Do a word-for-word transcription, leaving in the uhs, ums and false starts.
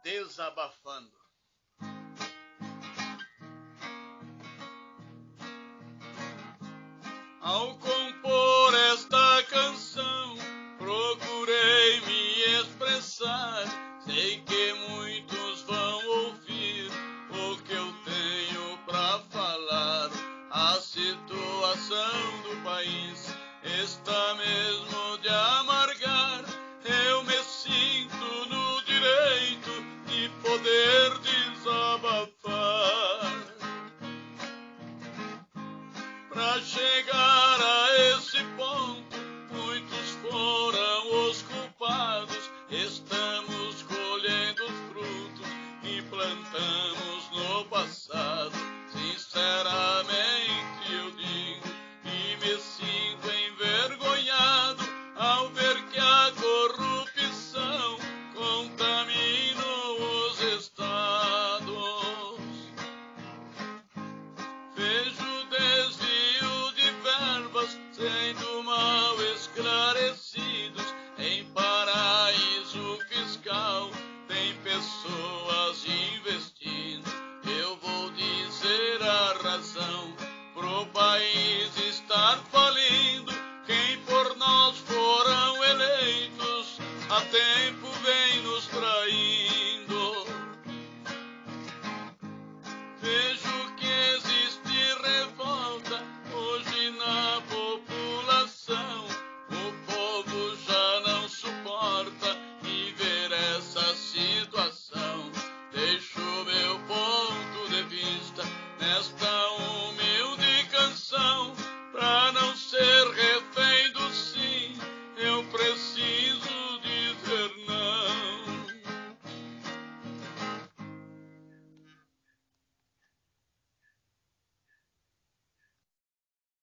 Desabafando. Ao compor esta canção, procurei me expressar. Sei que muitos vão ouvir o que eu tenho pra falar. A situação do país está mesmo de amargar. Eu me sinto no direito de poder desabafar. Pra chegar a esse ponto, muitos foram os culpados. Estamos colhendo os frutos que plantamos no passado. Sinceramente eu digo que me sinto envergonhado ao ver que a corrupção contamina os estados. Vejo desvio de verbas sendo mal esclarecidos. Em paraíso fiscal tem pessoas investindo. Eu vou dizer a razão pro país estar falindo. Quem por nós foram eleitos a tempo vem nos trair.